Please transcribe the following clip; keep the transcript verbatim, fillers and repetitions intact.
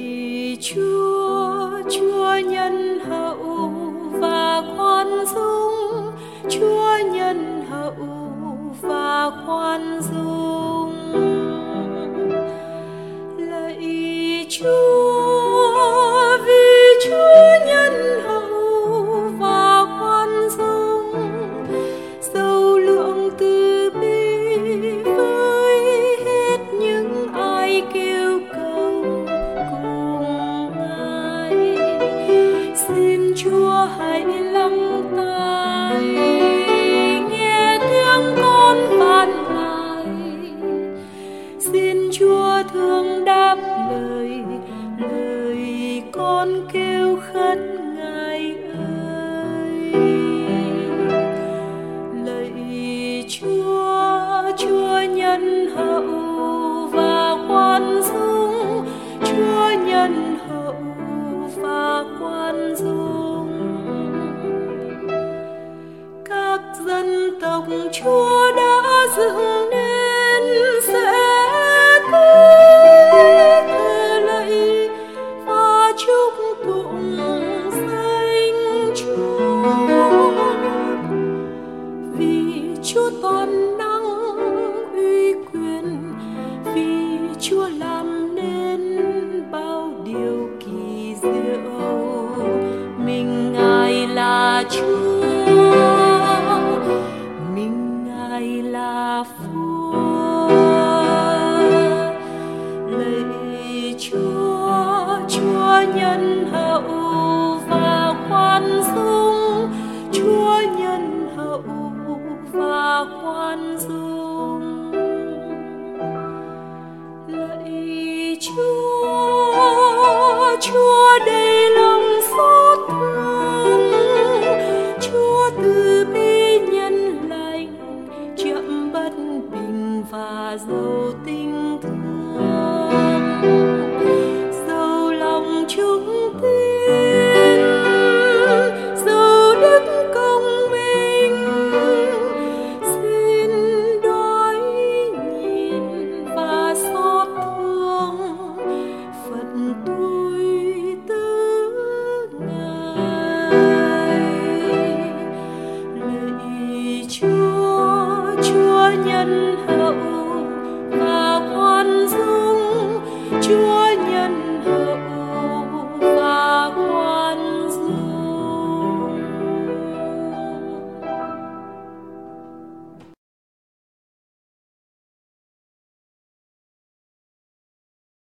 lạy Chúa, Chúa nhân hậu và khoan dung, Chúa nhân hậu và khoan dung. Lạy Chúa, vì Chúa nhân hậu và khoan dung, rộng lượng từ bi với hết những ai kêu cầu cùng Ngài. Xin Chúa hãy lắng tai nghe tiếng con phán nài. Xin Chúa thương đáp lời lời con kêu khất Ngài ơi. Lạy Chúa, Chúa nhân hậu và khoan dung, Chúa nhân hậu và khoan dung. Các dân tộc Chúa đã dựng nên sẽ tới thờ lạy và chúc tụng danh Chúa. Vì Chúa toàn năng uy quyền, vì Chúa làm nên bao điều kỳ diệu. Mình Ngài là Chúa, mình Ngài là Vua. Lạy Chúa, Chúa nhân hậu và khoan dung, Chúa nhân hậu và khoan dung. Lạy Chúa, Chúa đầy lòng xót thương, Chúa từ bi nhân lành, chậm bất bình và giàu tình thương, giàu lòng chúng tin, giàu đức công minh. Xin đói nhìn và xót thương Phật tu